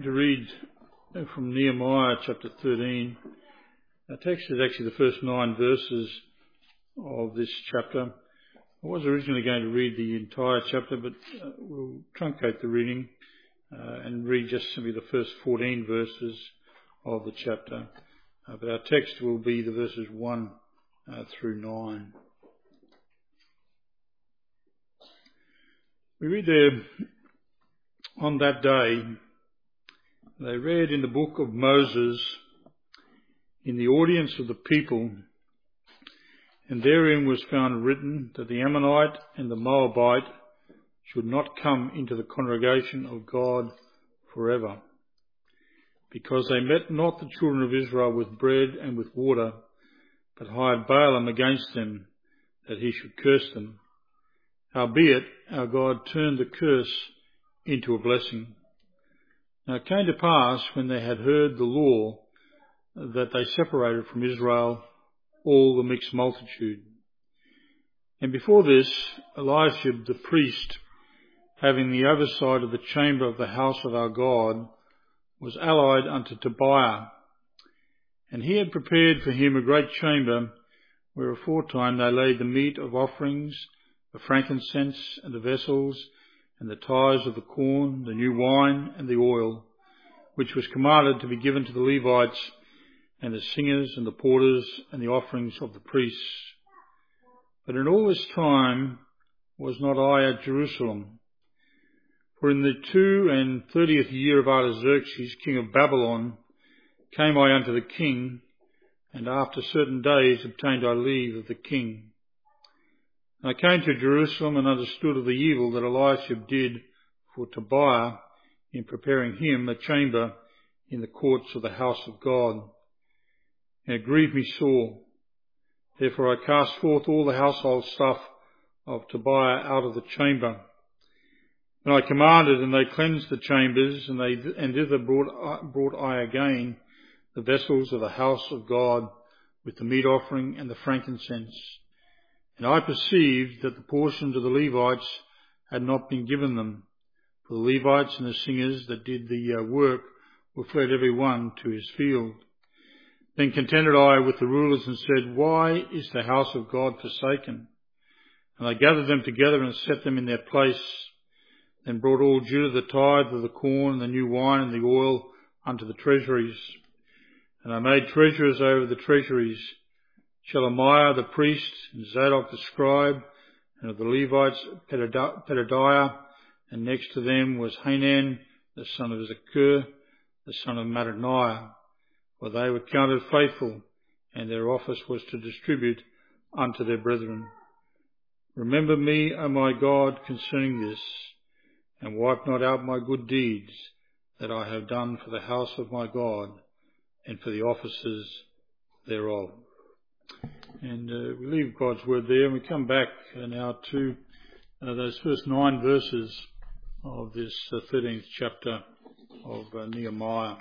to read from Nehemiah chapter 13. Our text is actually the first 9 verses of this chapter. I was originally going to read the entire chapter, but we'll truncate the reading and read just simply the first 14 verses of the chapter. But our text will be the verses 1 through 9. We read there, on that day, they read in the book of Moses in the audience of the people, and therein was found written that the Ammonite and the Moabite should not come into the congregation of God forever, because they met not the children of Israel with bread and with water, but hired Balaam against them, that he should curse them. Howbeit, our God turned the curse into a blessing. Now it came to pass, when they had heard the law, that they separated from Israel all the mixed multitude. And before this, Eliashib the priest, having the oversight of the chamber of the house of our God, was allied unto Tobiah. And he had prepared for him a great chamber, where aforetime they laid the meat of offerings, the frankincense, and the vessels, and the tithes of the corn, the new wine, and the oil, which was commanded to be given to the Levites, and the singers, and the porters, and the offerings of the priests. But in all this time was not I at Jerusalem. For in the 32nd year of Artaxerxes, king of Babylon, came I unto the king, and after certain days obtained I leave of the king. And I came to Jerusalem and understood of the evil that Eliashib did for Tobiah in preparing him a chamber in the courts of the house of God. And it grieved me sore. Therefore I cast forth all the household stuff of Tobiah out of the chamber. And I commanded, and they cleansed the chambers, and thither brought I again the vessels of the house of God with the meat offering and the frankincense. And I perceived that the portions of the Levites had not been given them, for the Levites and the singers that did the work were fled every one to his field. Then contended I with the rulers and said, Why is the house of God forsaken? And I gathered them together and set them in their place. Then brought all Judah the tithe of the corn and the new wine and the oil unto the treasuries. And I made treasurers over the treasuries, Shelemiah the priest, and Zadok the scribe, and of the Levites Pedadiah, and next to them was Hanan, the son of Zakur, the son of Mattaniah, for they were counted faithful, and their office was to distribute unto their brethren. Remember me, O my God, concerning this, and wipe not out my good deeds that I have done for the house of my God, and for the offices thereof. And we leave God's word there, and we come back now to those first 9 verses of this 13th chapter of Nehemiah.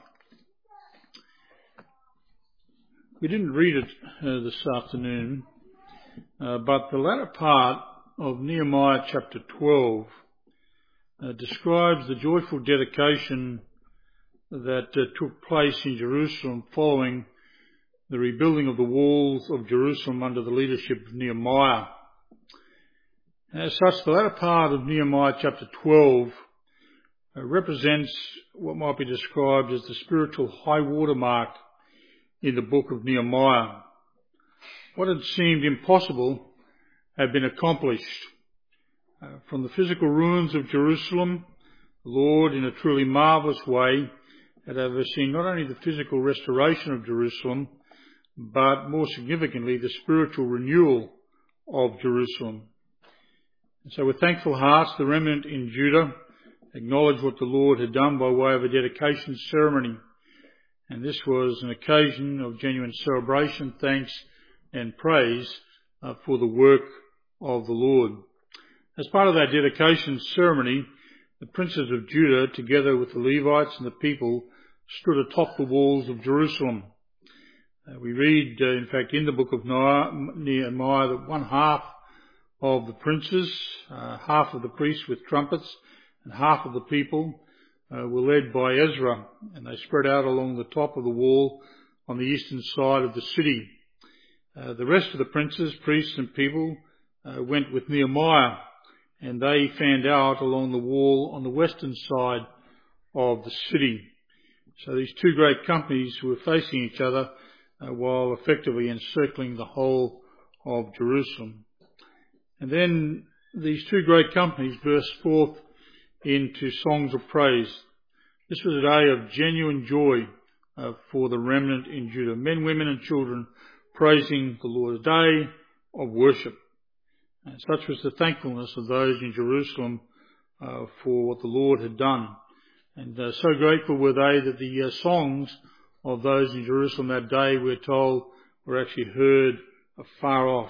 We didn't read it this afternoon, but the latter part of Nehemiah chapter 12 describes the joyful dedication that took place in Jerusalem following the rebuilding of the walls of Jerusalem under the leadership of Nehemiah. As such, the latter part of Nehemiah chapter 12 represents what might be described as the spiritual high water mark in the book of Nehemiah. What had seemed impossible had been accomplished. From the physical ruins of Jerusalem, the Lord, in a truly marvellous way, had overseen not only the physical restoration of Jerusalem, but more significantly, the spiritual renewal of Jerusalem. And so with thankful hearts, the remnant in Judah acknowledged what the Lord had done by way of a dedication ceremony. And this was an occasion of genuine celebration, thanks and praise for the work of the Lord. As part of that dedication ceremony, the princes of Judah, together with the Levites and the people, stood atop the walls of Jerusalem. We read, in fact, in the book of Nehemiah that one half of the princes, half of the priests with trumpets, and half of the people were led by Ezra, and they spread out along the top of the wall on the eastern side of the city. The rest of the princes, priests and people went with Nehemiah, and they fanned out along the wall on the western side of the city. So these two great companies were facing each other while effectively encircling the whole of Jerusalem. And then these two great companies burst forth into songs of praise. This was a day of genuine joy for the remnant in Judah, men, women and children praising the Lord, a day of worship. And such was the thankfulness of those in Jerusalem for what the Lord had done. And so grateful were they that the songs of those in Jerusalem that day, we're told, were actually heard afar off.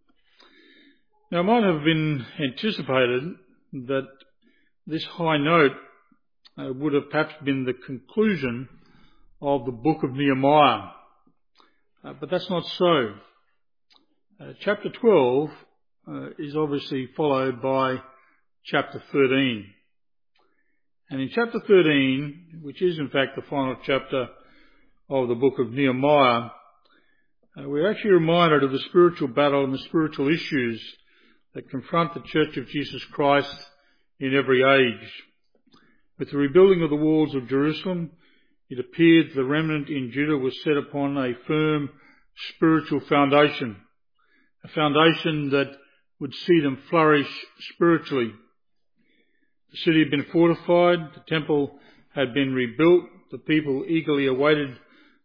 Now, it might have been anticipated that this high note would have perhaps been the conclusion of the book of Nehemiah. But that's not so. Chapter 12 is obviously followed by chapter 13. And in chapter 13, which is in fact the final chapter of the book of Nehemiah, we're actually reminded of the spiritual battle and the spiritual issues that confront the Church of Jesus Christ in every age. With the rebuilding of the walls of Jerusalem, it appeared the remnant in Judah was set upon a firm spiritual foundation, a foundation that would see them flourish spiritually. The city had been fortified, the temple had been rebuilt, the people eagerly waited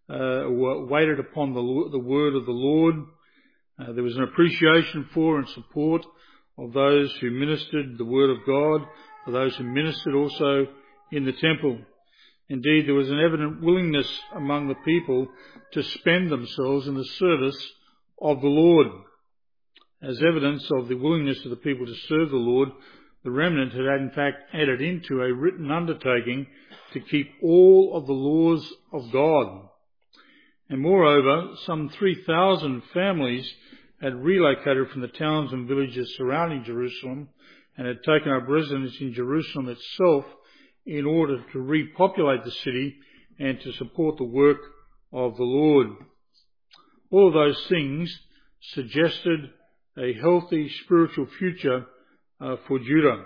upon the word of the Lord. There was an appreciation for and support of those who ministered the word of God, for those who ministered also in the temple. Indeed, there was an evident willingness among the people to spend themselves in the service of the Lord. As evidence of the willingness of the people to serve the Lord, the remnant had in fact entered into a written undertaking to keep all of the laws of God. And moreover, some 3,000 families had relocated from the towns and villages surrounding Jerusalem and had taken up residence in Jerusalem itself in order to repopulate the city and to support the work of the Lord. All of those things suggested a healthy spiritual future for Judah.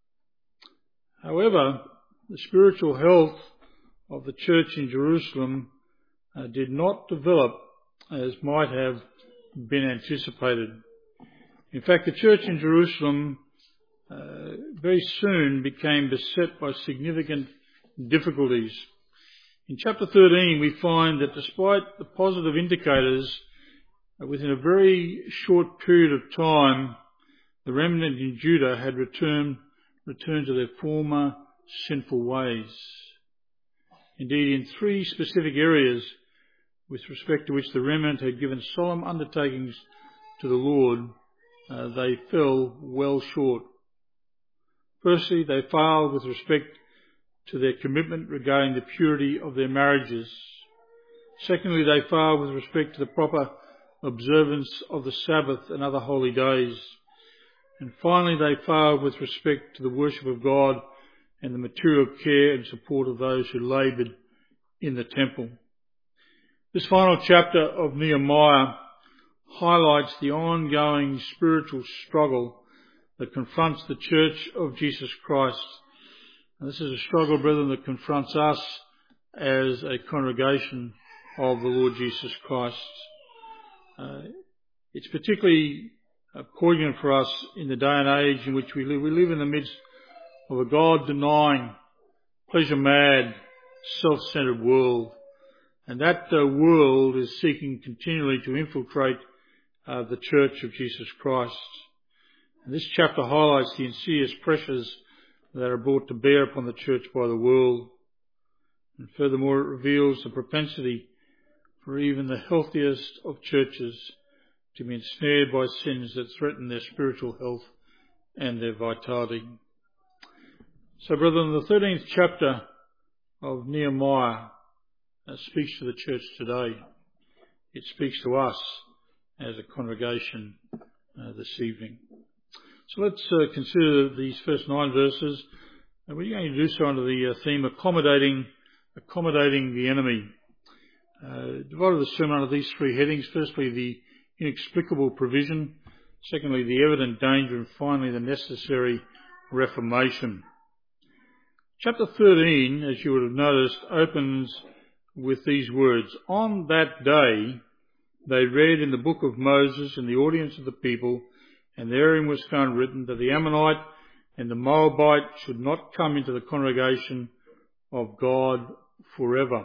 However, the spiritual health of the church in Jerusalem did not develop as might have been anticipated. In fact, the church in Jerusalem very soon became beset by significant difficulties. In chapter 13, we find that despite the positive indicators, within a very short period of time, the remnant in Judah had returned to their former sinful ways. Indeed, in three specific areas with respect to which the remnant had given solemn undertakings to the Lord, they fell well short. Firstly, they failed with respect to their commitment regarding the purity of their marriages. Secondly, they failed with respect to the proper observance of the Sabbath and other holy days. And finally, they failed with respect to the worship of God and the material care and support of those who laboured in the temple. This final chapter of Nehemiah highlights the ongoing spiritual struggle that confronts the Church of Jesus Christ. And this is a struggle, brethren, that confronts us as a congregation of the Lord Jesus Christ. It's particularly poignant for us in the day and age in which we live. We live in the midst of a God-denying, pleasure-mad, self-centered world. And that world is seeking continually to infiltrate the Church of Jesus Christ. And this chapter highlights the insidious pressures that are brought to bear upon the church by the world. And furthermore, it reveals the propensity for even the healthiest of churches to be ensnared by sins that threaten their spiritual health and their vitality. So, brethren, the 13th chapter of Nehemiah speaks to the church today. It speaks to us as a congregation this evening. So let's consider these first 9 verses And we're going to do so under the theme accommodating the enemy. Divided the sermon under these three headings. Firstly, the inexplicable provision. Secondly, the evident danger. And finally, the necessary reformation. Chapter 13, as you would have noticed, opens with these words. On that day, they read in the book of Moses in the audience of the people, and therein was found written that the Ammonite and the Moabite should not come into the congregation of God forever.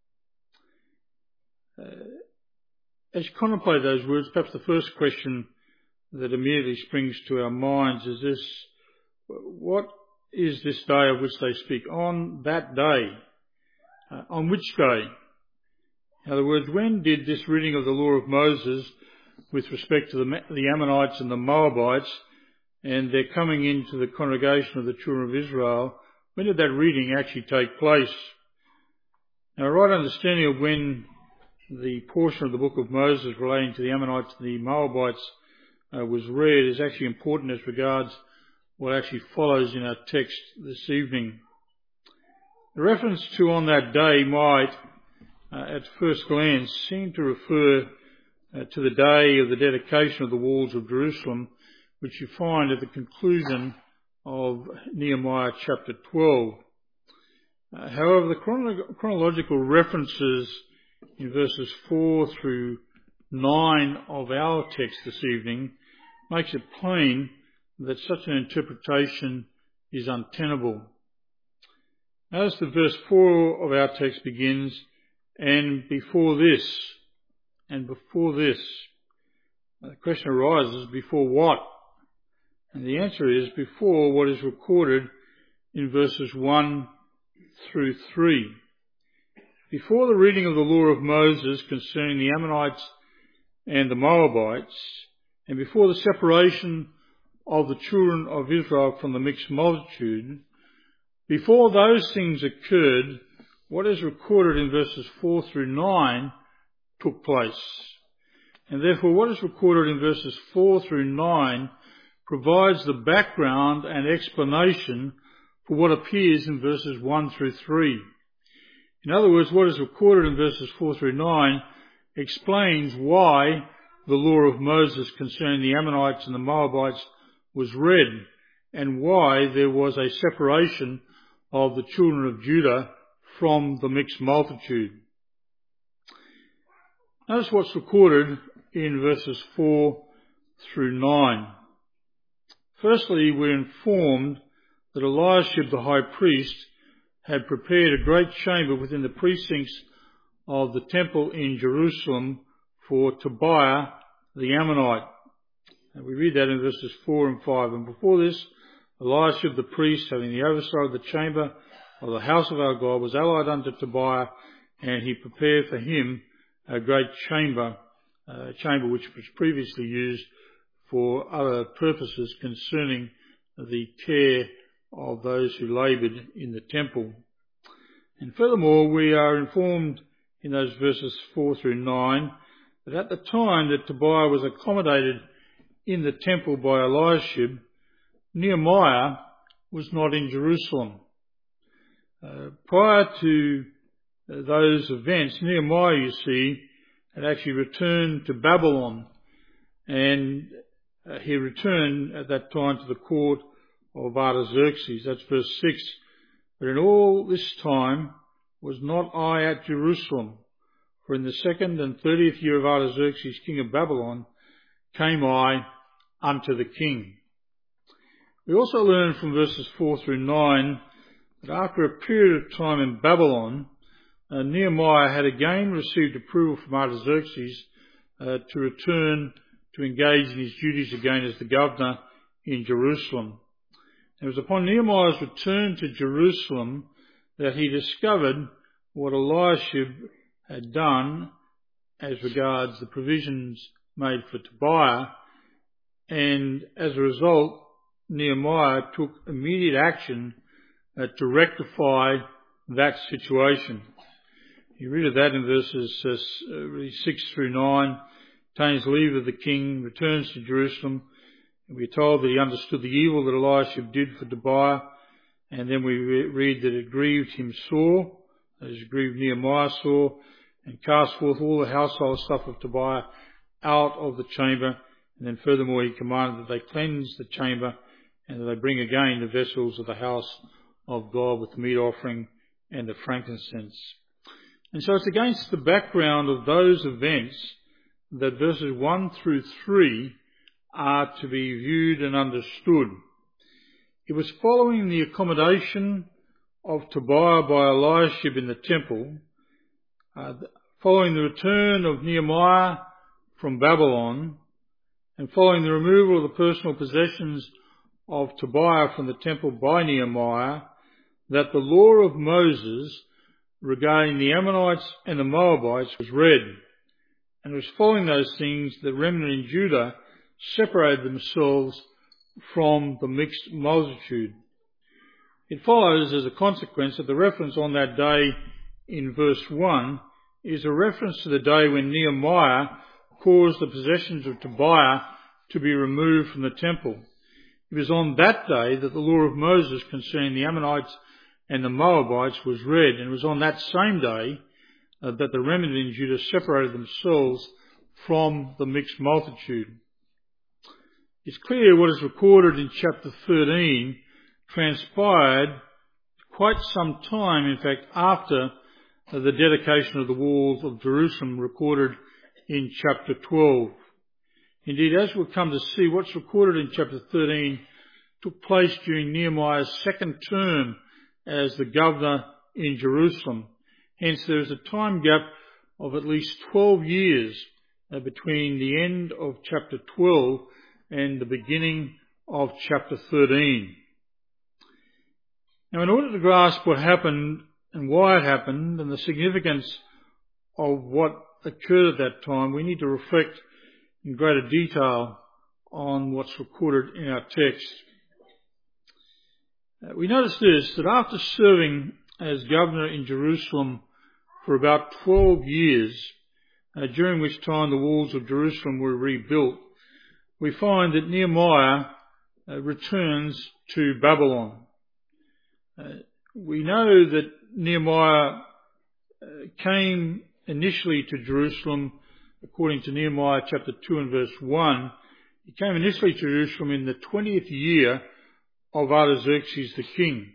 As you contemplate those words, perhaps the first question that immediately springs to our minds is this: what is this day of which they speak? On that day. On which day? In other words, when did this reading of the law of Moses with respect to the Ammonites and the Moabites and their coming into the congregation of the children of Israel, when did that reading actually take place? Now, a right understanding of when the portion of the book of Moses relating to the Ammonites and the Moabites was read is actually important as regards what actually follows in our text this evening. The reference to on that day might, at first glance, seem to refer to the day of the dedication of the walls of Jerusalem, which you find at the conclusion of Nehemiah chapter 12. However, the chronological references in verses 4 through 9 of our text this evening makes it plain that such an interpretation is untenable. Notice that verse 4 of our text begins, and before this. The question arises, before what? And the answer is before what is recorded in verses 1 through 3. Before the reading of the law of Moses concerning the Ammonites and the Moabites, and before the separation of the children of Israel from the mixed multitude, before those things occurred, what is recorded in verses 4 through 9 took place. And therefore what is recorded in verses 4 through 9 provides the background and explanation for what appears in verses 1 through 3. In other words, what is recorded in verses 4 through 9 explains why the law of Moses concerning the Ammonites and the Moabites was read, and why there was a separation of the children of Judah from the mixed multitude. Notice what's recorded in verses 4 through 9. Firstly, we're informed that Eliashib the high priest had prepared a great chamber within the precincts of the temple in Jerusalem for Tobiah the Ammonite. And we read that in verses 4 and 5. And before this, Eliashib the priest, having the oversight of the chamber of the house of our God, was allied unto Tobiah, and he prepared for him a great chamber, a chamber which was previously used for other purposes concerning the care of those who laboured in the temple. And furthermore, we are informed in those verses 4 through 9 that at the time that Tobiah was accommodated in the temple by Eliashib, Nehemiah was not in Jerusalem. Prior to those events, Nehemiah, you see, had actually returned to Babylon, and he returned at that time to the court of Artaxerxes. That's verse 6. But in all this time was not I at Jerusalem, for in the 2nd and 30th year of Artaxerxes, king of Babylon, came I unto the king. We also learn from verses 4 through 9 that after a period of time in Babylon, Nehemiah had again received approval from Artaxerxes to return to engage in his duties again as the governor in Jerusalem. It was upon Nehemiah's return to Jerusalem that he discovered what Eliashib had done as regards the provisions made for Tobiah, and as a result, Nehemiah took immediate action to rectify that situation. You read of that in verses 6 through 9. Obtains leave of the king, returns to Jerusalem. And we're told that he understood the evil that Eliashib did for Tobiah, And then we read that it grieved him sore, that is, grieved Nehemiah sore, and cast forth all the household stuff of Tobiah out of the chamber. And then furthermore he commanded that they cleanse the chamber and that they bring again the vessels of the house of God with the meat offering and the frankincense. And so it's against the background of those events that verses 1 through 3 are to be viewed and understood. It was following the accommodation of Tobiah by Eliashib in the temple, following the return of Nehemiah from Babylon, and following the removal of the personal possessions of Tobiah from the temple by Nehemiah, that the law of Moses regarding the Ammonites and the Moabites was read. And it was following those things that the remnant in Judah separated themselves from the mixed multitude. It follows as a consequence that the reference on that day in verse 1 is a reference to the day when Nehemiah caused the possessions of Tobiah to be removed from the temple. It was on that day that the law of Moses concerning the Ammonites and the Moabites was read, and it was on that same day that the remnant in Judah separated themselves from the mixed multitude. It's clear what is recorded in chapter 13 transpired quite some time, in fact, after the dedication of the walls of Jerusalem recorded in chapter 12. Indeed, as we'll come to see, what's recorded in chapter 13 took place during Nehemiah's second term as the governor in Jerusalem. Hence, there is a time gap of at least 12 years between the end of chapter 12 and the beginning of chapter 13. Now, in order to grasp what happened and why it happened and the significance of what occurred at that time, we need to reflect in greater detail on what's recorded in our text. We notice this, that after serving as governor in Jerusalem for about 12 years, during which time the walls of Jerusalem were rebuilt, we find that Nehemiah returns to Babylon. We know that Nehemiah came initially to Jerusalem, according to Nehemiah chapter 2 and verse 1. He came initially to Jerusalem in the 20th year of Artaxerxes the king.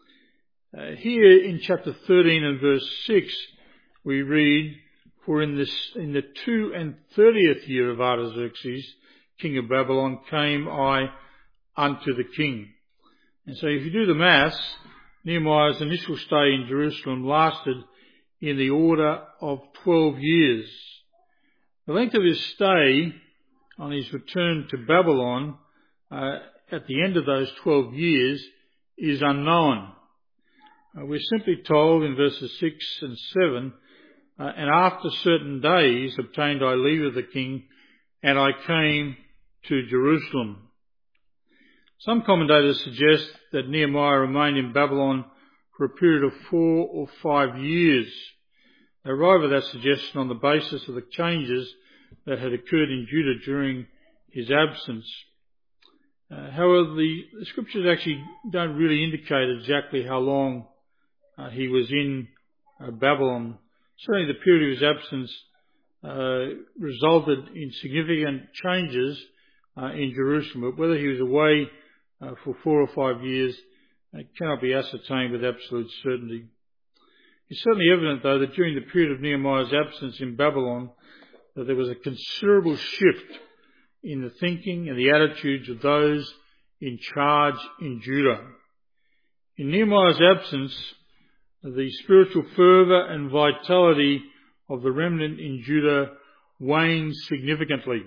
Here in chapter 13 and verse 6, we read, "For in the 32nd year of Artaxerxes, king of Babylon, came I unto the king." And so if you do the maths, Nehemiah's initial stay in Jerusalem lasted in the order of 12 years. The length of his stay on his return to Babylon at the end of those 12 years is unknown. We're simply told in verses 6 and 7, "And after certain days obtained I leave of the king, and I came to Jerusalem." Some commentators suggest that Nehemiah remained in Babylon for a period of 4 or 5 years. They arrive at that suggestion on the basis of the changes that had occurred in Judah during his absence. However, the scriptures actually don't really indicate exactly how long he was in Babylon. Certainly the period of his absence resulted in significant changes in Jerusalem, but whether he was away for 4 or 5 years cannot be ascertained with absolute certainty. It's certainly evident, though, that during the period of Nehemiah's absence in Babylon, that there was a considerable shift in the thinking and the attitudes of those in charge in Judah. In Nehemiah's absence, the spiritual fervour and vitality of the remnant in Judah waned significantly.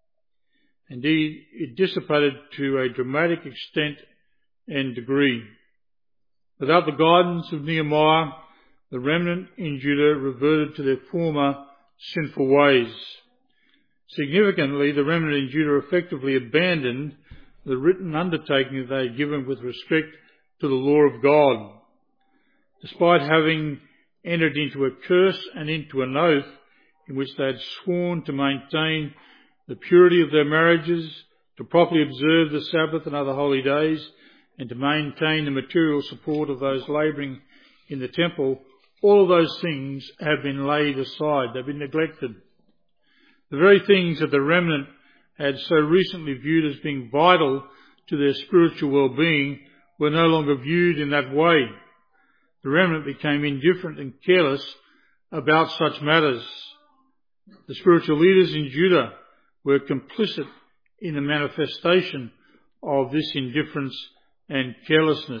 Indeed, it dissipated to a dramatic extent and degree. Without the guidance of Nehemiah, the remnant in Judah reverted to their former sinful ways. Significantly, the remnant in Judah effectively abandoned the written undertaking that they had given with respect to the law of God. Despite having entered into a curse and into an oath in which they had sworn to maintain the purity of their marriages, to properly observe the Sabbath and other holy days, and to maintain the material support of those labouring in the temple, all of those things have been laid aside. They've been neglected. The very things that the remnant had so recently viewed as being vital to their spiritual well-being were no longer viewed in that way. The remnant became indifferent and careless about such matters. The spiritual leaders in Judah were complicit in the manifestation of this indifference and carelessness.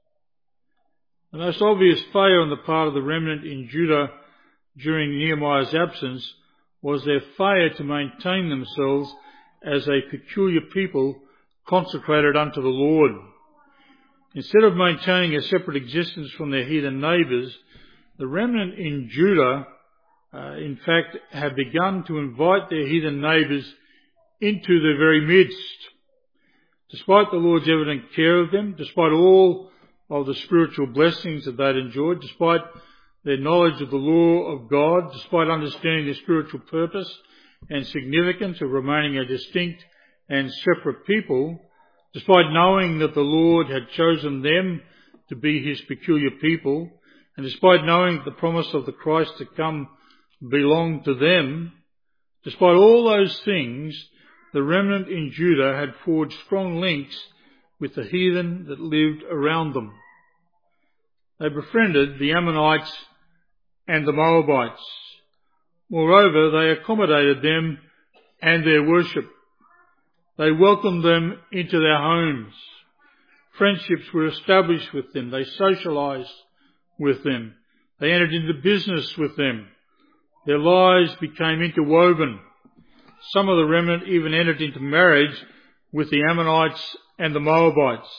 The most obvious failure on the part of the remnant in Judah during Nehemiah's absence was their failure to maintain themselves as a peculiar people consecrated unto the Lord. Instead of maintaining a separate existence from their heathen neighbours, the remnant in Judah, in fact, have begun to invite their heathen neighbours into their very midst. Despite the Lord's evident care of them, despite all of the spiritual blessings that they'd enjoyed, despite their knowledge of the law of God, despite understanding their spiritual purpose and significance of remaining a distinct and separate people, despite knowing that the Lord had chosen them to be his peculiar people, and despite knowing that the promise of the Christ to come belonged to them, despite all those things, the remnant in Judah had forged strong links with the heathen that lived around them. They befriended the Ammonites and the Moabites. Moreover, they accommodated them and their worship. They welcomed them into their homes. Friendships were established with them. They socialized with them. They entered into business with them. Their lives became interwoven. Some of the remnant even entered into marriage with the Ammonites and the Moabites.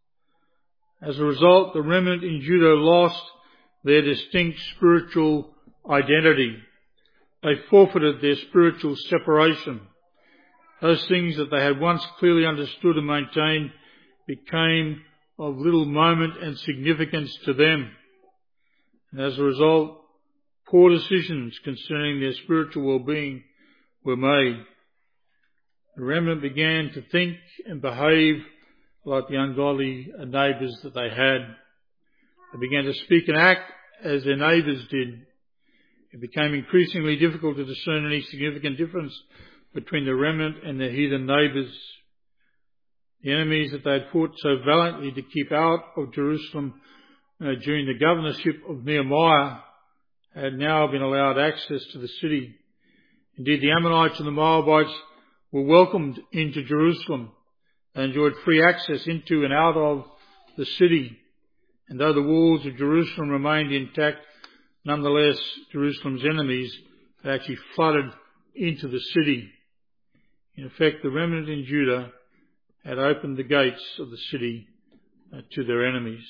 As a result, the remnant in Judah lost their distinct spiritual identity. They forfeited their spiritual separation. Those things that they had once clearly understood and maintained became of little moment and significance to them. And as a result, poor decisions concerning their spiritual well-being were made. The remnant began to think and behave like the ungodly neighbours that they had. They began to speak and act as their neighbours did. It became increasingly difficult to discern any significant difference between the remnant and their heathen neighbours. The enemies that they had fought so valiantly to keep out of Jerusalem during the governorship of Nehemiah had now been allowed access to the city. Indeed, the Ammonites and the Moabites were welcomed into Jerusalem. They enjoyed free access into and out of the city. And though the walls of Jerusalem remained intact, nonetheless, Jerusalem's enemies had actually flooded into the city. In effect, the remnant in Judah had opened the gates of the city to their enemies.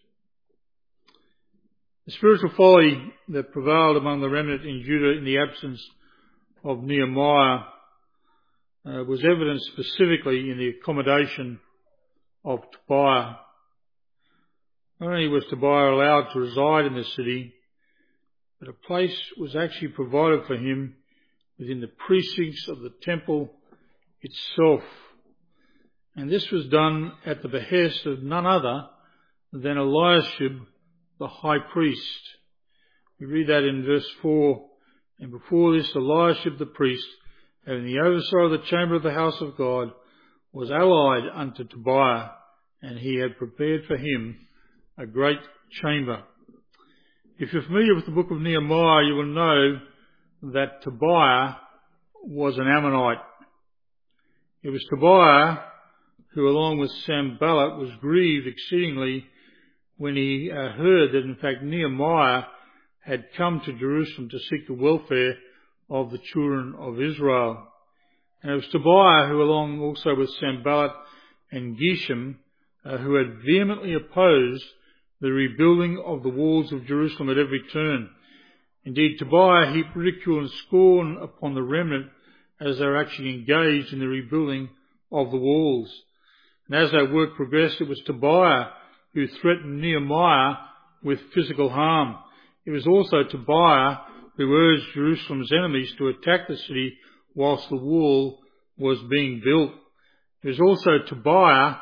The spiritual folly that prevailed among the remnant in Judah in the absence of Nehemiah was evident specifically in the accommodation of Tobiah. Not only was Tobiah allowed to reside in the city, but a place was actually provided for him within the precincts of the temple itself. And this was done at the behest of none other than Eliashib, the high priest. We read that in verse 4. And before this, Eliashib the priest, having the oversight of the chamber of the house of God, was allied unto Tobiah, and he had prepared for him a great chamber. If you're familiar with the book of Nehemiah, you will know that Tobiah was an Ammonite. It was Tobiah who, along with Sanballat, was grieved exceedingly when he heard that, in fact, Nehemiah had come to Jerusalem to seek the welfare of the children of Israel. And it was Tobiah who, along also with Sanballat and Geshem, who had vehemently opposed the rebuilding of the walls of Jerusalem at every turn. Indeed, Tobiah heaped ridicule and scorn upon the remnant as they were actually engaged in the rebuilding of the walls. And as that work progressed, it was Tobiah who threatened Nehemiah with physical harm. It was also Tobiah who urged Jerusalem's enemies to attack the city whilst the wall was being built. It was also Tobiah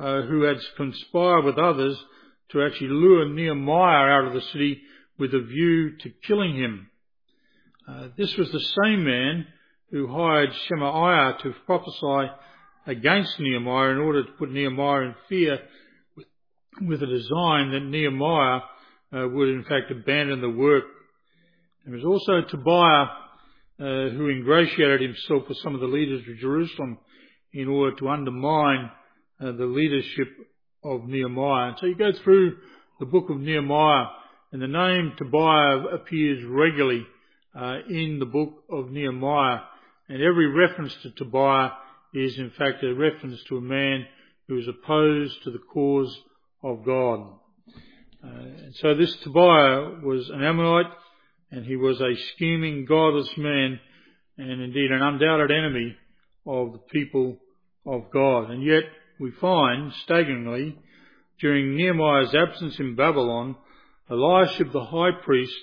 who had conspired with others to actually lure Nehemiah out of the city with a view to killing him. This was the same man who hired Shemaiah to prophesy against Nehemiah in order to put Nehemiah in fear with a design that Nehemiah would in fact abandon the work. There was also Tobiah who ingratiated himself with some of the leaders of Jerusalem in order to undermine the leadership of Nehemiah. And so you go through the book of Nehemiah, and the name Tobiah appears regularly in the book of Nehemiah. And every reference to Tobiah is in fact a reference to a man who is opposed to the cause of God. And so this Tobiah was an Ammonite, and he was a scheming, godless man, and indeed an undoubted enemy of the people of God. And yet we find, staggeringly, during Nehemiah's absence in Babylon, Eliashib the high priest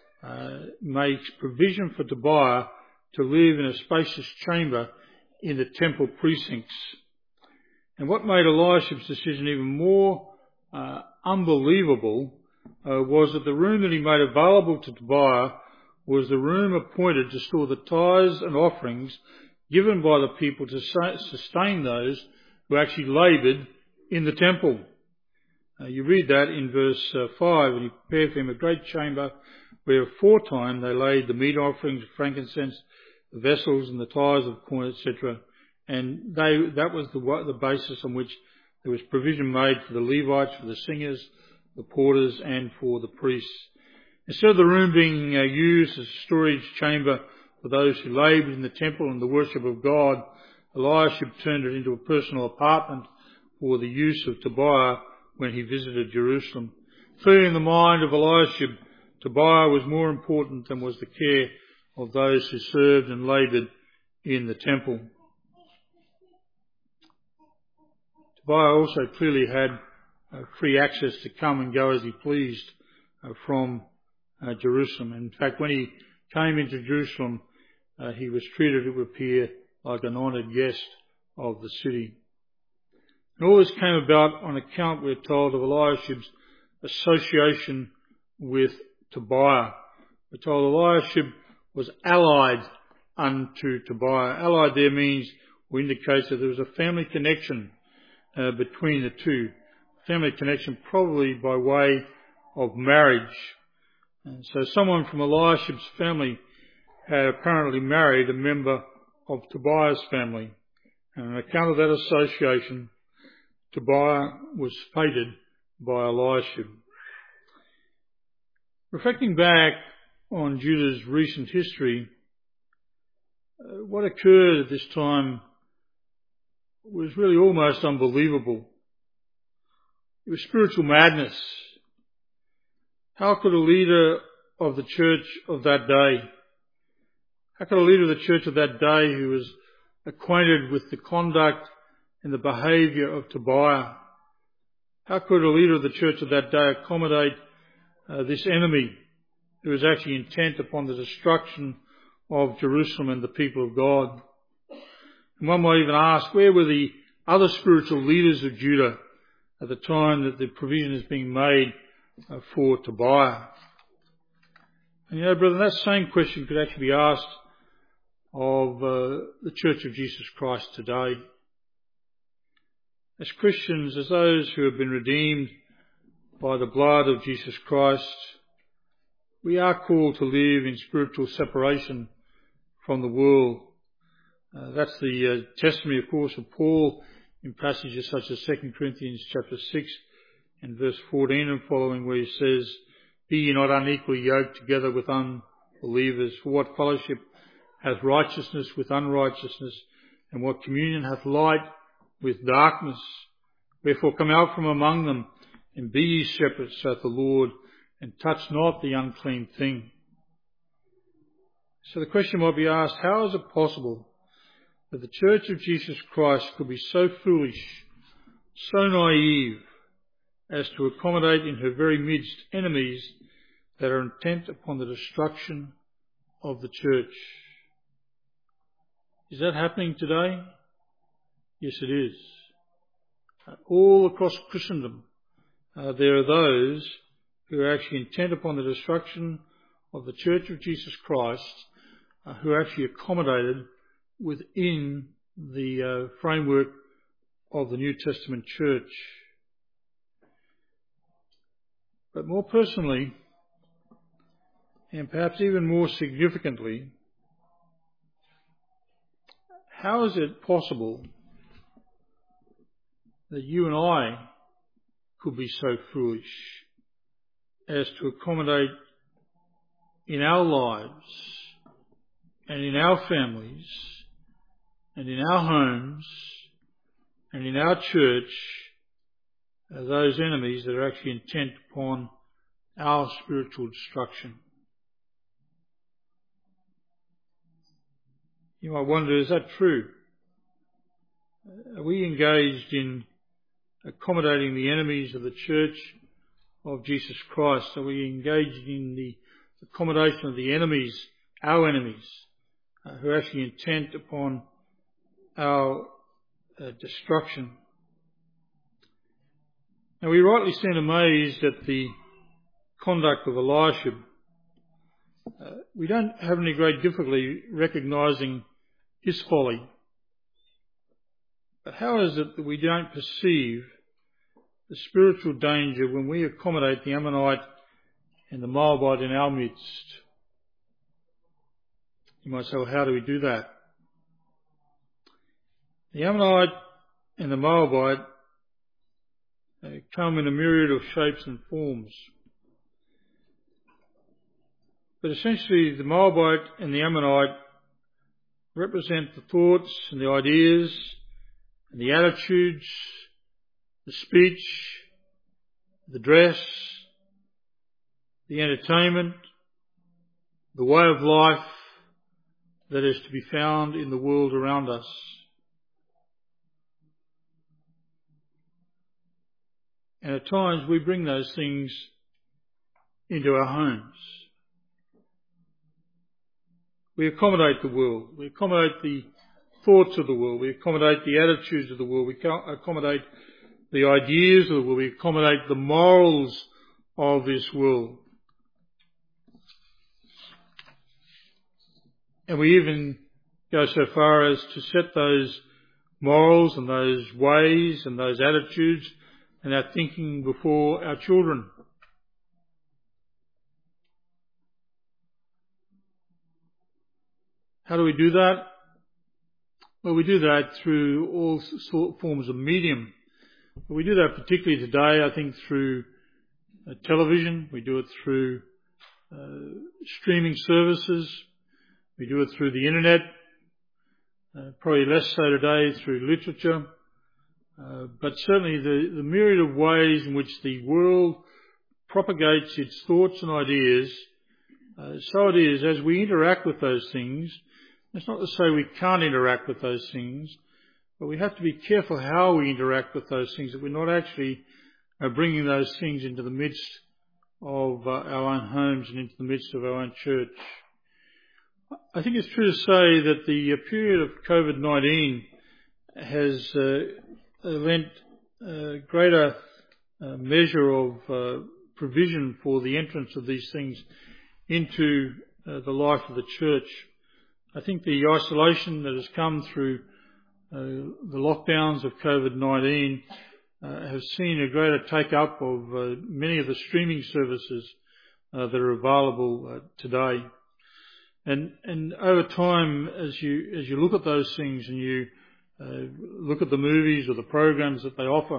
makes provision for Tobiah to live in a spacious chamber in the temple precincts. And what made Eliashib's decision even more unbelievable was that the room that he made available to Tobiah was the room appointed to store the tithes and offerings given by the people to sustain those who actually laboured in the temple. You read that in verse 5, and he prepared for him a great chamber where aforetime they laid the meat offerings, frankincense, the vessels and the tithes of corn, etc. And that was the basis on which there was provision made for the Levites, for the singers, the porters, and for the priests. Instead of the room being used as a storage chamber for those who laboured in the temple and the worship of God, Eliashib turned it into a personal apartment for the use of Tobiah when he visited Jerusalem. Clearly in the mind of Eliashib, Tobiah was more important than was the care of those who served and laboured in the temple. Tobiah also clearly had free access to come and go as he pleased from Jerusalem. In fact, when he came into Jerusalem, he was treated, it would appear, like an honoured guest of the city. And all this came about on account, we're told, of Eliashib's association with Tobiah. We're told Eliashib was allied unto Tobiah. Allied there means, or indicates that there was a family connection between the two. Family connection probably by way of marriage. And so someone from Eliashib's family had apparently married a member of Tobiah's family. And on account of that association, Tobiah was fated by Eliashib. Reflecting back on Judah's recent history, what occurred at this time was really almost unbelievable. It was spiritual madness. How could a leader of the church of that day, how could a leader of the church of that day who was acquainted with the conduct and the behaviour of Tobiah, how could a leader of the church of that day accommodate this enemy who was actually intent upon the destruction of Jerusalem and the people of God? And one might even ask, where were the other spiritual leaders of Judah at the time that the provision is being made for Tobiah? And you know, brethren, that same question could actually be asked of the Church of Jesus Christ today. As Christians, as those who have been redeemed by the blood of Jesus Christ, we are called to live in spiritual separation from the world. That's the testimony, of course, of Paul in passages such as 2 Corinthians chapter 6 and verse 14 and following, where he says, "Be ye not unequally yoked together with unbelievers. For what fellowship hath righteousness with unrighteousness? And what communion hath light with darkness? Wherefore come out from among them, and be ye separate, saith the Lord, and touch not the unclean thing." So the question might be asked, how is it possible that the Church of Jesus Christ could be so foolish, so naive, as to accommodate in her very midst enemies that are intent upon the destruction of the church? Is that happening today? Yes, it is. All across Christendom, there are those who are actually intent upon the destruction of the Church of Jesus Christ, who are actually accommodated within the framework of the New Testament church. But more personally, and perhaps even more significantly, how is it possible that you and I could be so foolish as to accommodate in our lives and in our families and in our homes and in our church those enemies that are actually intent upon our spiritual destruction? You might wonder, is that true? Are we engaged in accommodating the enemies of the Church of Jesus Christ? Are we engaged in the accommodation of the enemies, our enemies, who are actually intent upon our destruction? Now, we rightly stand amazed at the conduct of Elisha. We don't have any great difficulty recognising his folly. But how is it that we don't perceive the spiritual danger when we accommodate the Ammonite and the Moabite in our midst? You might say, well, how do we do that? The Ammonite and the Moabite come in a myriad of shapes and forms. But essentially, the Moabite and the Ammonite represent the thoughts and the ideas and the attitudes, the speech, the dress, the entertainment, the way of life that is to be found in the world around us. And at times we bring those things into our homes. We accommodate the world. We accommodate the thoughts of the world. We accommodate the attitudes of the world. We accommodate the ideas of the world. We accommodate the morals of this world. And we even go so far as to set those morals and those ways and those attitudes and our thinking before our children. How do we do that? Well, we do that through all forms of medium. We do that particularly today, I think, through television. We do it through streaming services. We do it through the internet. Probably less so today through literature. But certainly the myriad of ways in which the world propagates its thoughts and ideas, so it is, as we interact with those things, it's not to say we can't interact with those things, but we have to be careful how we interact with those things, that we're not actually bringing those things into the midst of our own homes and into the midst of our own church. I think it's true to say that the period of COVID-19 has lent a greater measure of provision for the entrance of these things into the life of the church. I think the isolation that has come through the lockdowns of COVID-19 has seen a greater take-up of many of the streaming services that are available today. And over time, as you look at those things and you look at the movies or the programs that they offer,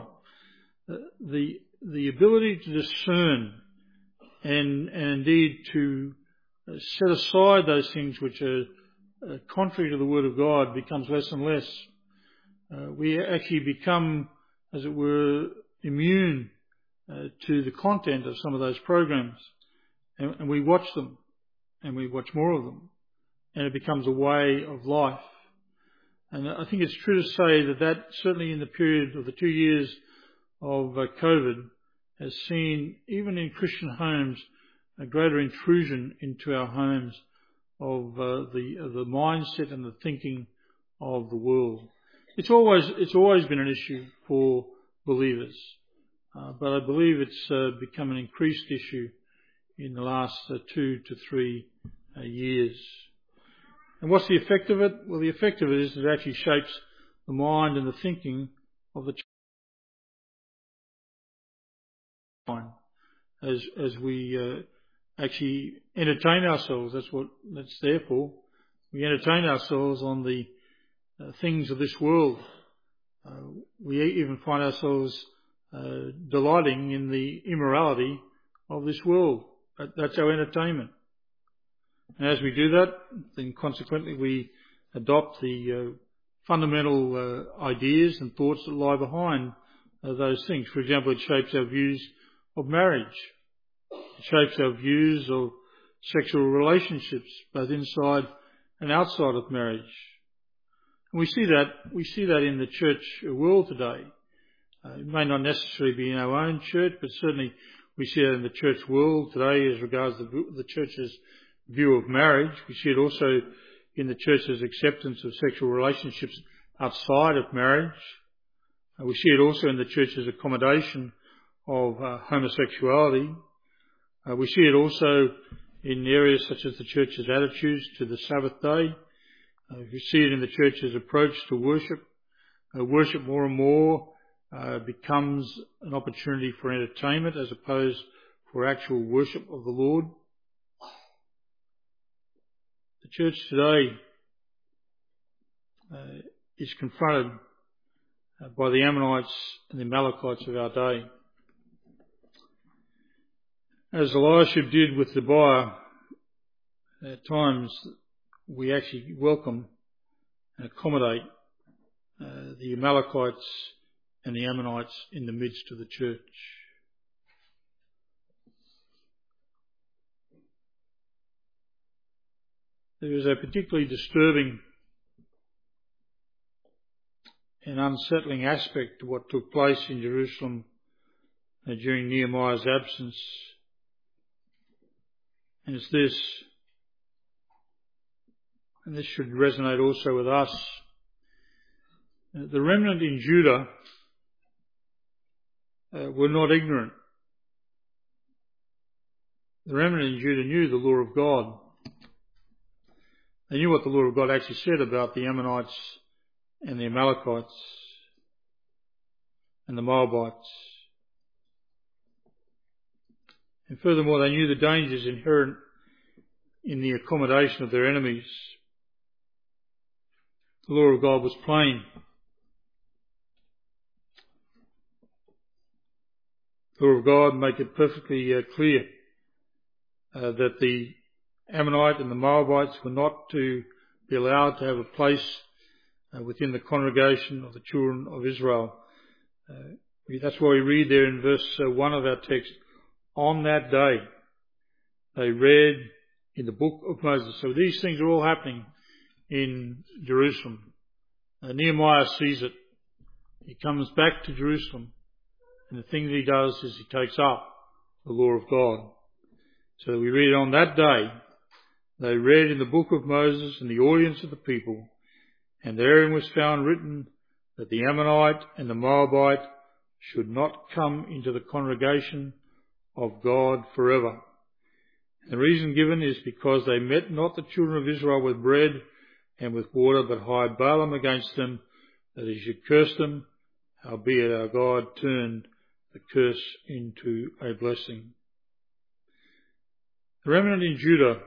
the ability to discern and indeed to set aside those things which are contrary to the Word of God becomes less and less. We actually become, as it were, immune to the content of some of those programs, and we watch them, and we watch more of them, and it becomes a way of life. And I think it's true to say that certainly in the period of the 2 years of COVID has seen, even in Christian homes, a greater intrusion into our homes of the mindset and the thinking of the world. It's always been an issue for believers. But I believe it's become an increased issue in the last 2 to 3 years. And what's the effect of it? Well, the effect of it is it actually shapes the mind and the thinking of the child as we actually entertain ourselves. That's what that's there for. We entertain ourselves on the things of this world. We even find ourselves delighting in the immorality of this world. That's our entertainment. And as we do that, then consequently we adopt the fundamental ideas and thoughts that lie behind those things. For example, it shapes our views of marriage. It shapes our views of sexual relationships, both inside and outside of marriage. And we see that in the church world today. It may not necessarily be in our own church, but certainly we see that in the church world today as regards the church's view of marriage. We see it also in the church's acceptance of sexual relationships outside of marriage. We see it also in the church's accommodation of homosexuality. We see it also in areas such as the church's attitudes to the Sabbath day. We see it in the church's approach to worship. Worship more and more becomes an opportunity for entertainment as opposed for actual worship of the Lord. The church today is confronted by the Ammonites and the Amalekites of our day. As Eliashib did with Tobiah, at times we actually welcome and accommodate the Amalekites and the Ammonites in the midst of the church. There is a particularly disturbing and unsettling aspect to what took place in Jerusalem during Nehemiah's absence. And it's this, and this should resonate also with us. The remnant in Judah were not ignorant. The remnant in Judah knew the law of God. They knew what the law of God actually said about the Ammonites and the Amalekites and the Moabites. And furthermore, they knew the dangers inherent in the accommodation of their enemies. The law of God was plain. The law of God made it perfectly clear that the Ammonite and the Moabites were not to be allowed to have a place within the congregation of the children of Israel. That's why we read there in verse 1 of our text, on that day they read in the book of Moses. So these things are all happening in Jerusalem. Nehemiah sees it. He comes back to Jerusalem, and the thing that he does is he takes up the law of God. So we read on that day, they read in the book of Moses in the audience of the people, and therein was found written that the Ammonite and the Moabite should not come into the congregation of God forever. And the reason given is because they met not the children of Israel with bread and with water, but hired Balaam against them, that he should curse them, howbeit our God turned the curse into a blessing. The remnant in Judah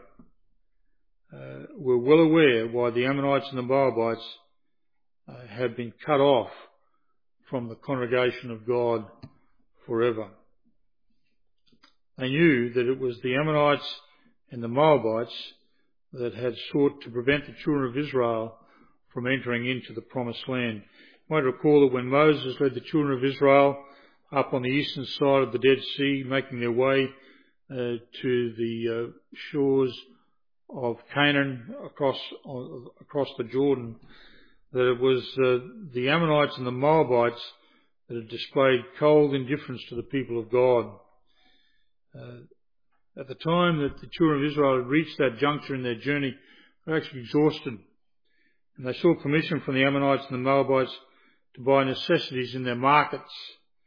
were well aware why the Ammonites and the Moabites had been cut off from the congregation of God forever. They knew that it was the Ammonites and the Moabites that had sought to prevent the children of Israel from entering into the promised land. You might recall that when Moses led the children of Israel up on the eastern side of the Dead Sea, making their way to the shores of Canaan across the Jordan, that it was the Ammonites and the Moabites that had displayed cold indifference to the people of God. At the time that the children of Israel had reached that juncture in their journey, they were actually exhausted, and they sought permission from the Ammonites and the Moabites to buy necessities in their markets.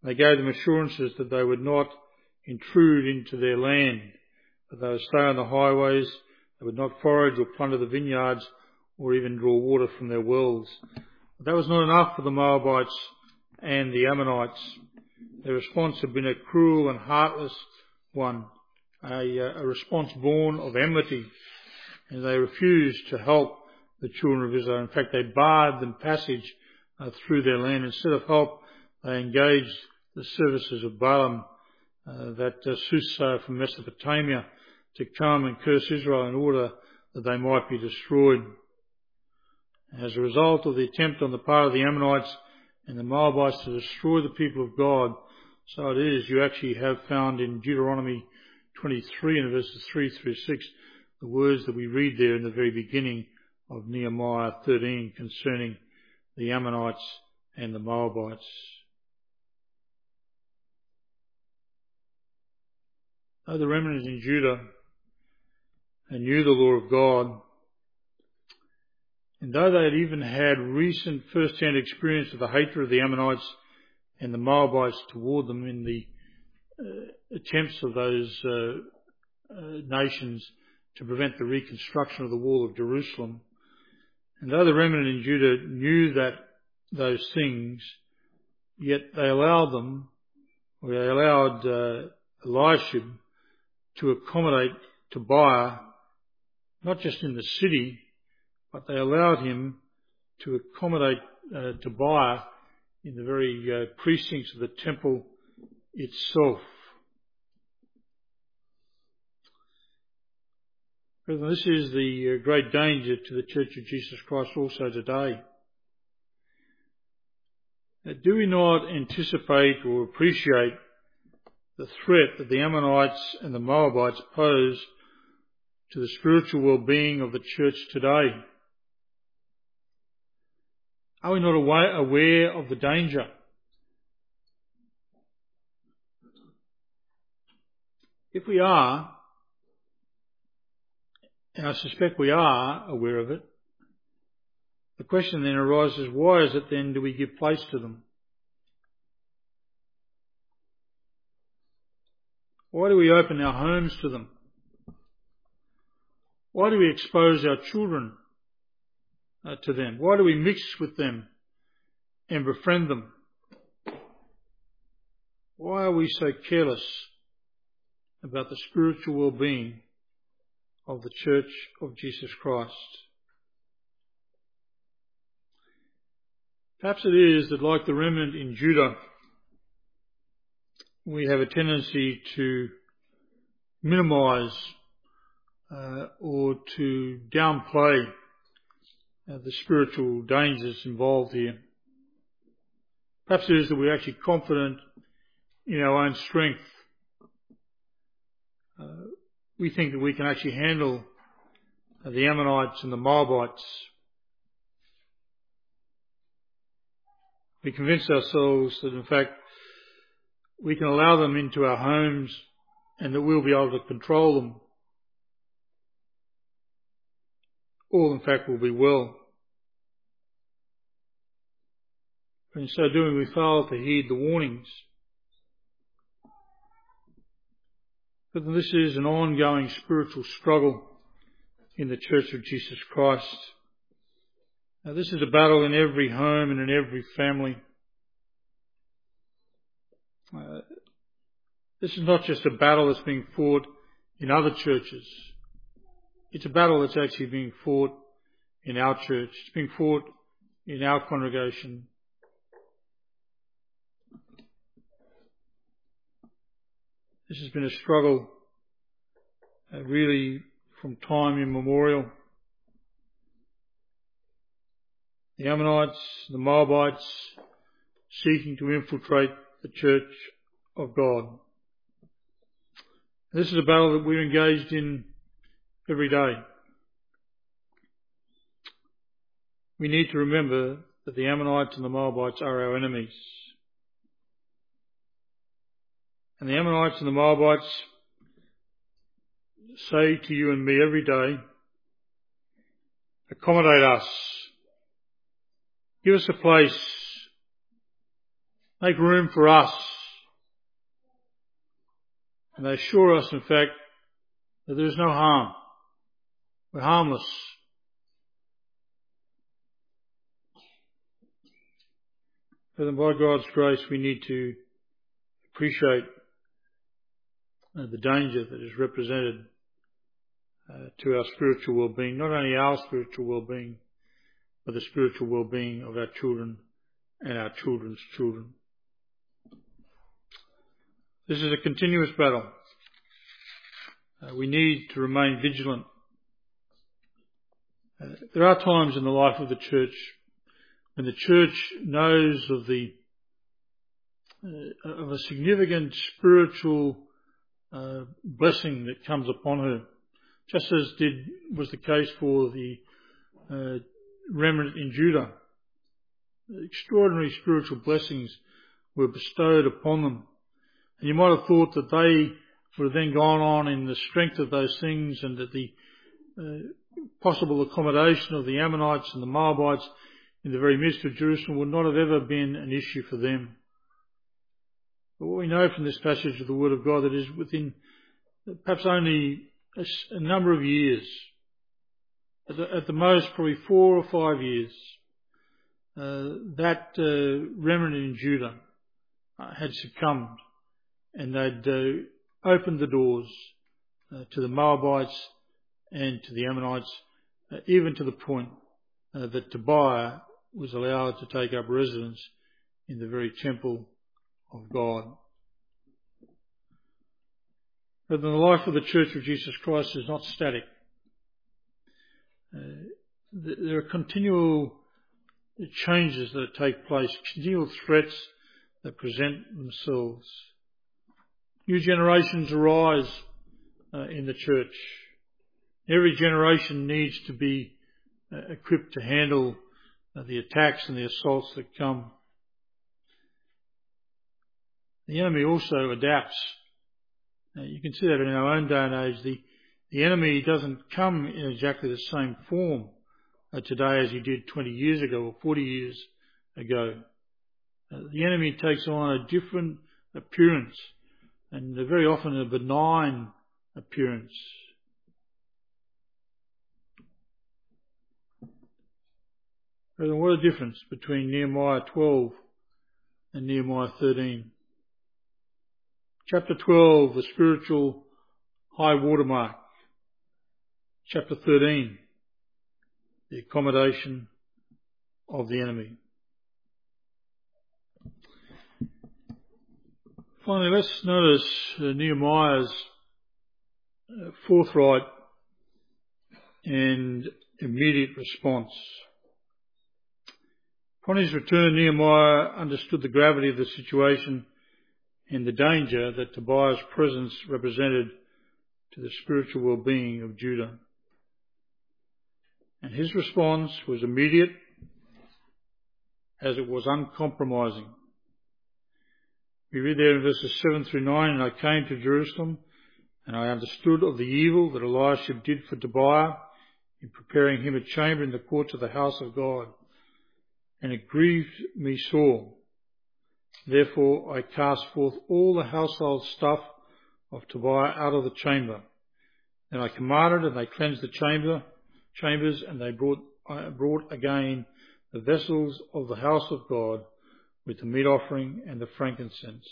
They gave them assurances that they would not intrude into their land, that they would stay on the highways, they would not forage or plunder the vineyards, or even draw water from their wells. But that was not enough for the Moabites and the Ammonites. Their response had been a cruel and heartless one, a response born of enmity, and they refused to help the children of Israel. In fact, they barred them passage through their land. Instead of help, they engaged the services of Balaam, that soothsayer from Mesopotamia, to come and curse Israel in order that they might be destroyed. As a result of the attempt on the part of the Ammonites and the Moabites to destroy the people of God, so it is, you actually have found in Deuteronomy 23 and verses 3 through 6, the words that we read there in the very beginning of Nehemiah 13 concerning the Ammonites and the Moabites. Though the remnant in Judah knew the law of God, and though they had even had recent first-hand experience of the hatred of the Ammonites and the Moabites toward them in the attempts of those nations to prevent the reconstruction of the wall of Jerusalem, and though the remnant in Judah knew those things, yet they allowed Eliashib to accommodate Tobiah, not just in the city, but they allowed him to accommodate Tobiah in the very precincts of the temple itself. Brethren, this is the great danger to the Church of Jesus Christ also today. Do we not anticipate or appreciate the threat that the Ammonites and the Moabites pose to the spiritual well-being of the church today? Are we not aware of the danger? If we are, and I suspect we are aware of it, the question then arises, why is it then do we give place to them? Why do we open our homes to them? Why do we expose our children to them? Why do we mix with them and befriend them? Why are we so careless about the spiritual well-being of the Church of Jesus Christ? Perhaps it is that, like the remnant in Judah, we have a tendency to minimise or to downplay the spiritual dangers involved here. Perhaps it is that we're actually confident in our own strength. We think that we can actually handle the Ammonites and the Moabites. We convince ourselves that, in fact, we can allow them into our homes and that we'll be able to control them. All, in fact, will be well. But in so doing, we fail to heed the warnings. But this is an ongoing spiritual struggle in the Church of Jesus Christ. Now, this is a battle in every home and in every family. This is not just a battle that's being fought in other churches. It's a battle that's actually being fought in our church. It's being fought in our congregation. This has been a struggle really from time immemorial. The Ammonites, the Moabites, seeking to infiltrate the church of God. This is a battle that we're engaged in every day. We need to remember that the Ammonites and the Moabites are our enemies. And the Ammonites and the Moabites say to you and me every day, accommodate us. Give us a place. Make room for us. And they assure us, in fact, that there is no harm. We're harmless. But then by God's grace, we need to appreciate the danger that is represented to our spiritual well-being, not only our spiritual well-being, but the spiritual well-being of our children and our children's children. This is a continuous battle. We need to remain vigilant. There are times in the life of the church when the church knows of a significant spiritual blessing that comes upon her, just as was the case for the remnant in Judah. Extraordinary spiritual blessings were bestowed upon them. And you might have thought that they would have then gone on in the strength of those things, and that the possible accommodation of the Ammonites and the Moabites in the very midst of Jerusalem would not have ever been an issue for them. But what we know from this passage of the Word of God, that is within perhaps only a number of years, at the most probably 4 or 5 years, that remnant in Judah had succumbed, and they'd opened the doors to the Moabites and to the Ammonites, even to the point that Tobiah was allowed to take up residence in the very temple of God. But the life of the Church of Jesus Christ is not static. There are continual changes that take place, continual threats that present themselves. New generations arise in the church. Every generation needs to be equipped to handle the attacks and the assaults that come. The enemy also adapts. You can see that in our own day and age. The enemy doesn't come in exactly the same form today as he did 20 years ago or 40 years ago. The enemy takes on a different appearance, and very often a benign appearance. Brethren, what a difference between Nehemiah 12 and Nehemiah 13. Chapter 12, the spiritual high watermark. Chapter 13, the accommodation of the enemy. Finally, let's notice Nehemiah's forthright and immediate response. Upon his return, Nehemiah understood the gravity of the situation and the danger that Tobiah's presence represented to the spiritual well-being of Judah. And his response was immediate, as it was uncompromising. We read there in verses 7 through 9, "And I came to Jerusalem, and I understood of the evil that Eliashib did for Tobiah in preparing him a chamber in the courts of the house of God. And it grieved me sore. Therefore I cast forth all the household stuff of Tobiah out of the chamber. And I commanded, and they cleansed the chambers, and they brought again the vessels of the house of God with the meat offering and the frankincense."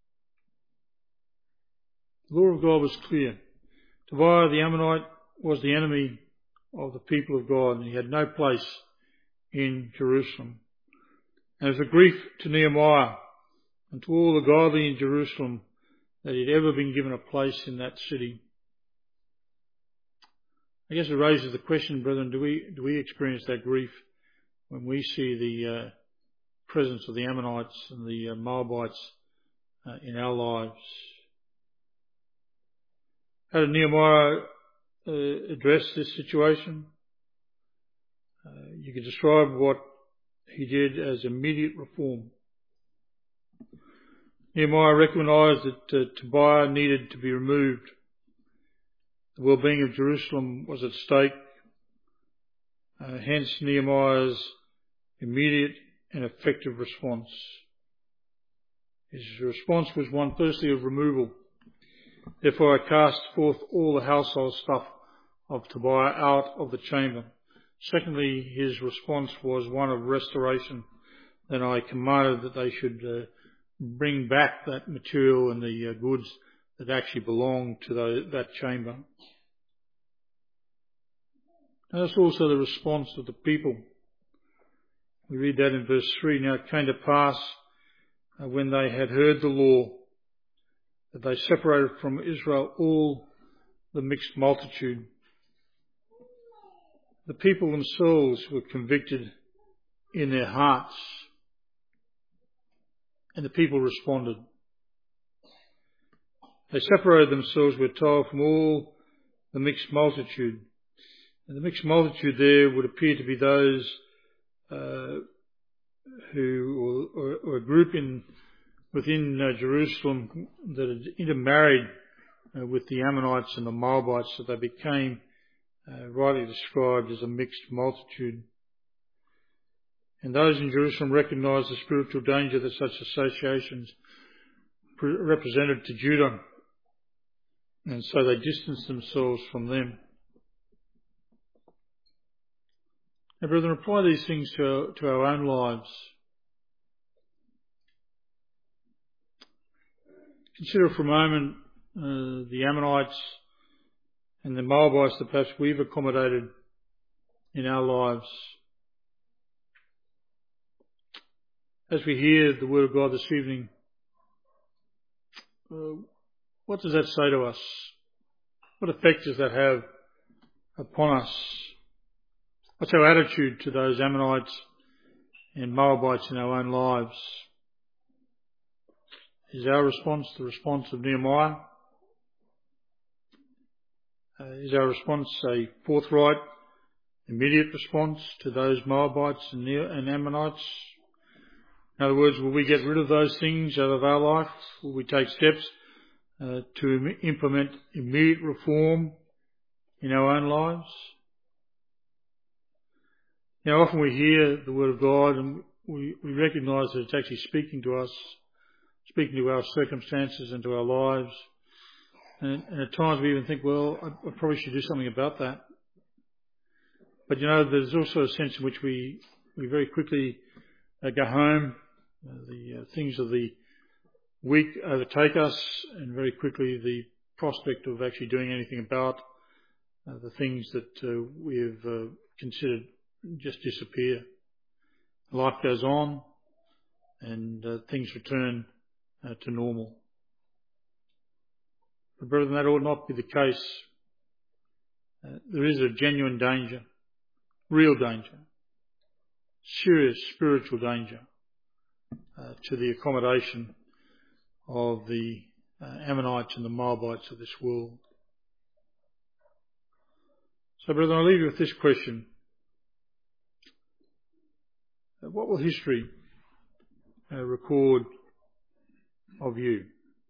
The law of God was clear. Tobiah the Ammonite was the enemy of the people of God, and he had no place in Jerusalem. And it was a grief to Nehemiah and to all the godly in Jerusalem that he'd ever been given a place in that city. I guess it raises the question, brethren, do we experience that grief when we see the presence of the Ammonites and the Moabites in our lives? How did Nehemiah address this situation? You could describe what he did as immediate reform. Nehemiah recognised that Tobiah needed to be removed. The well-being of Jerusalem was at stake. Hence Nehemiah's immediate and effective response. His response was one, firstly, of removal. Therefore I cast forth all the household stuff of Tobiah out of the chamber. Secondly, his response was one of restoration. Then I commanded that they should bring back that material and the goods that actually belonged to that chamber. Notice also the response of the people. We read that in verse 3. Now it came to pass when they had heard the law that they separated from Israel all the mixed multitude. The people themselves were convicted in their hearts, and the people responded. They separated themselves, we're told, from all the mixed multitude. And the mixed multitude there would appear to be those or a group within Jerusalem that had intermarried with the Ammonites and the Moabites, so they became rightly described as a mixed multitude. And those in Jerusalem recognised the spiritual danger that such associations represented to Judah, and so they distanced themselves from them. Now, brethren, apply these things to our own lives. Consider for a moment the Ammonites and the Moabites that perhaps we've accommodated in our lives. As we hear the Word of God this evening, what does that say to us? What effect does that have upon us? What's our attitude to those Ammonites and Moabites in our own lives? Is our response the response of Nehemiah? Is our response a forthright, immediate response to those Moabites and Ammonites? In other words, will we get rid of those things out of our life? Will we take steps to implement immediate reform in our own lives? Now, often we hear the Word of God and we recognise that it's actually speaking to us, speaking to our circumstances and to our lives. And at times we even think, well, I probably should do something about that. But there's also a sense in which we very quickly go home. The things of the week overtake us, and very quickly the prospect of actually doing anything about the things that we have considered just disappear. Life goes on, and things return to normal. But brethren, that ought not be the case. There is a genuine danger, real danger, serious spiritual danger to the accommodation of the Ammonites and the Moabites of this world. So, brethren, I'll leave you with this question. What will history record of you?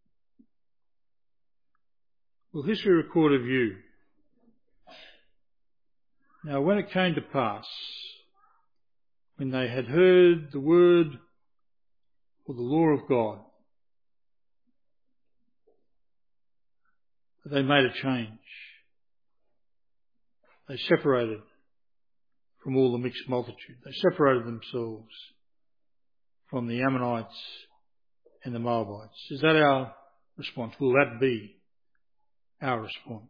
Will history record of you? Now, when it came to pass, when they had heard the word or the law of God, they made a change. They separated from all the mixed multitude. They separated themselves from the Ammonites and the Moabites. Is that our response? Will that be our response?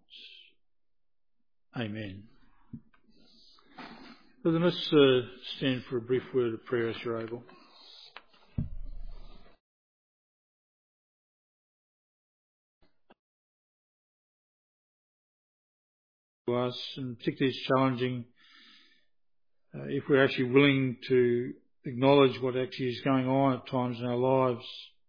Amen. So then let's stand for a brief word of prayer as you're able. To us, and particularly it's challenging if we're actually willing to acknowledge what actually is going on at times in our lives.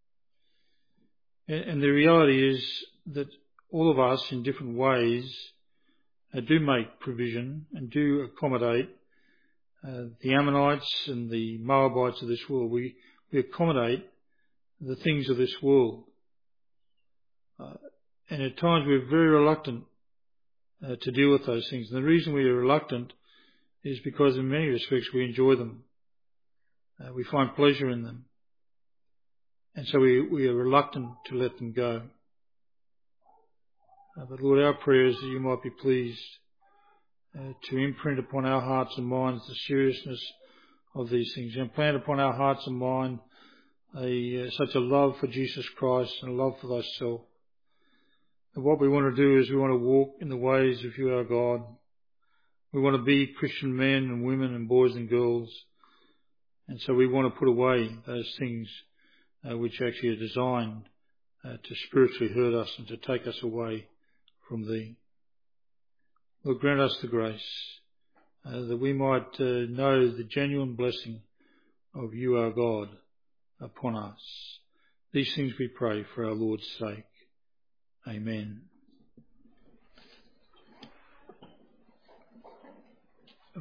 And the reality is that all of us in different ways do make provision and do accommodate the Ammonites and the Moabites of this world. We accommodate the things of this world. And at times we're very reluctant to deal with those things. And the reason we are reluctant is because in many respects we enjoy them. We find pleasure in them. And so we are reluctant to let them go. But Lord, our prayer is that you might be pleased to imprint upon our hearts and minds the seriousness of these things, and plant upon our hearts and mind such a love for Jesus Christ and a love for thyself. And what we want to do is we want to walk in the ways of you, our God. We want to be Christian men and women and boys and girls. And so we want to put away those things which actually are designed to spiritually hurt us and to take us away from thee. Lord, grant us the grace that we might know the genuine blessing of you, our God, upon us. These things we pray for our Lord's sake. Amen.